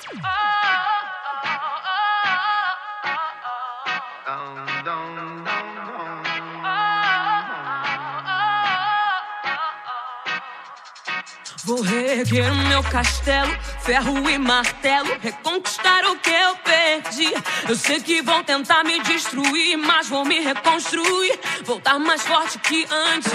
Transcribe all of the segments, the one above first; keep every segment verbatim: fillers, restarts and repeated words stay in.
Vou reerguer o meu castelo, ferro e martelo, reconquistar o que eu perdi. Eu sei que vão tentar me destruir, mas vou me reconstruir, voltar mais forte que antes.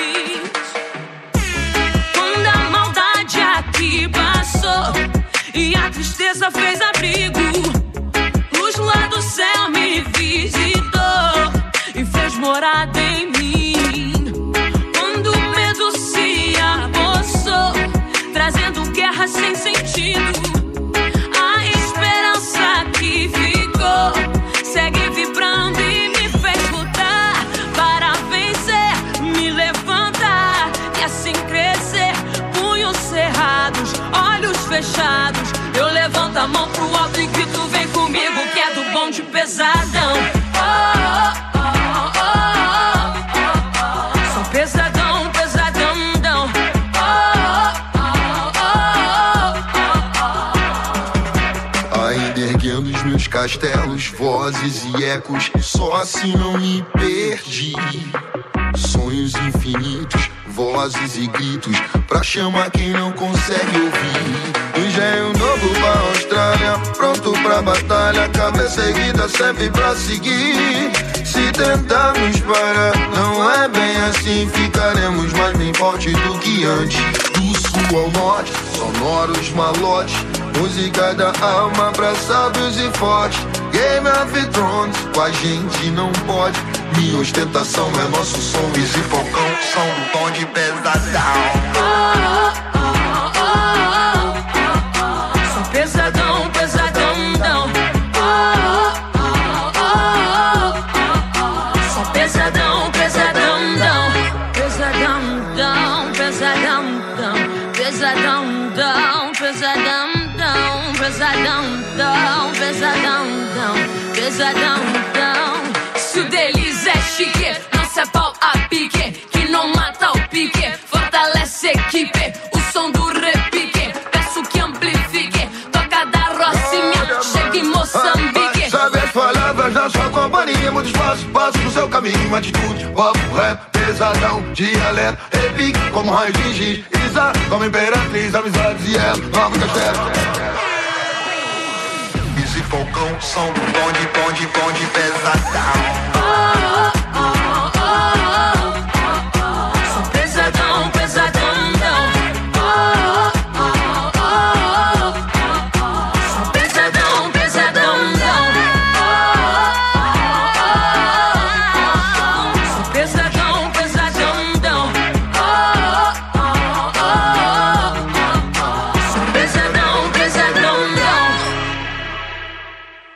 Quando a maldade aqui passou e a tristeza fez abrigo, luz lá do céu me visitou e fez morada em mim. Quando o medo se apossou, trazendo guerra sem sentido, a esperança que ficou segue vibrando e me fez lutar para vencer, me levantar e assim crescer. Punhos cerrados, olhos fechados, eu levanto a mão pro alto e grito: vem comigo que é do bonde pesadão. Oh, oh, oh, oh, oh, oh. Sou pesadão, pesadão, dão. Erguendo os meus castelos, vozes e ecos, só assim não me perdi. Sonhos infinitos, vozes e gritos, pra chamar quem não consegue ouvir. Engenho novo pra Austrália, pronto pra batalha, cabeça erguida sempre pra seguir. Se tentarmos parar, não é bem assim, ficaremos mais bem fortes do que antes. Do sul ao norte, sonoros malotes, música da alma pra sábios e fortes. Game of Thrones, com a gente não pode. Minha ostentação é nosso som. Bis e Falcão são do tom de pesadão. Oh, oh, oh, oh, oh. Sou pesadão, pesadão, não. Oh, oh, oh, oh, oh. Sou pesadão, pesadão, não. Pesadão, não, pesadão, não. Pesadão, não, pesadão, não. Pesadão, não, pesadão, não. Pesadão, não. Se o deles é chique, não se é pau a pique, que não mata o pique, fortalece a equipe, o som do repique, peço que amplifique, toca da Rocinha, chega em Moçambique. Sabe as palavras da sua companhia, muito espaço, passo no seu caminho, atitude, papo, rap, pesadão, dialeto, repique, como raio de giz, Isa, como imperatriz, amizades e ela, nova castelo. Bis e Falcão são do bonde, bonde, bonde pesadão. Oh,